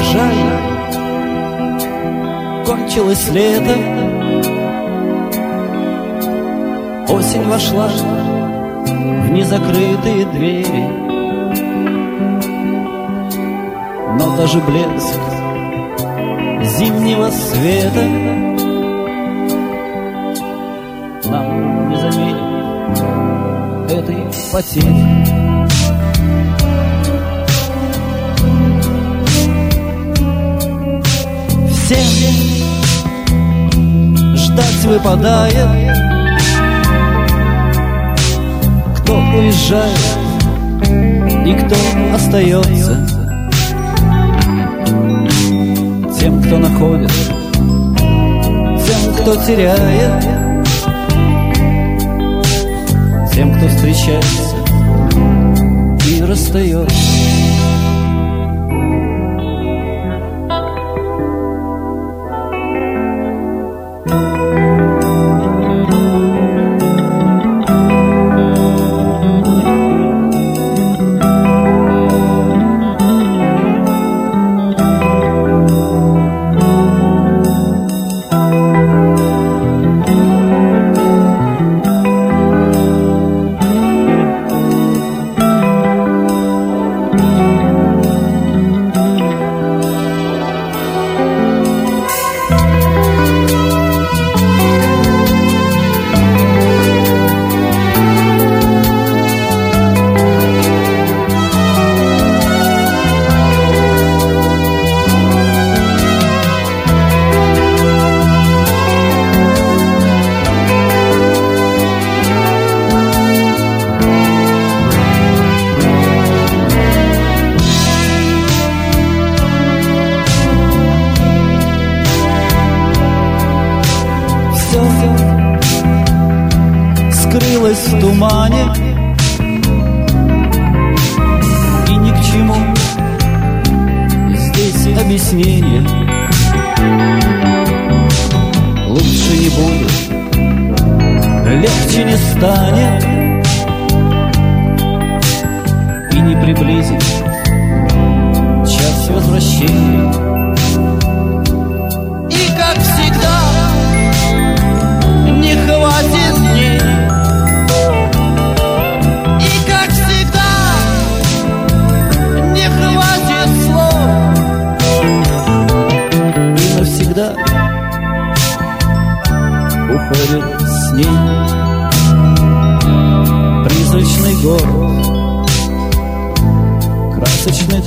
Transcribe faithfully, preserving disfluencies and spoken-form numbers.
жаль, кончилось лето, осень вошла в незакрытые двери, но даже блеск зимнего света нам не заменит этой потери. Всем ждать выпадает, кто уезжает и кто остается. Тем, кто находит, тем, кто теряет, тем, кто встречается и расстается. Скрылось в тумане, и ни к чему здесь объяснение. Лучше не будет, легче не станет, и не приблизит час возвращения. И как всегда не хватит дней, уходит с ней призрачный город, красочный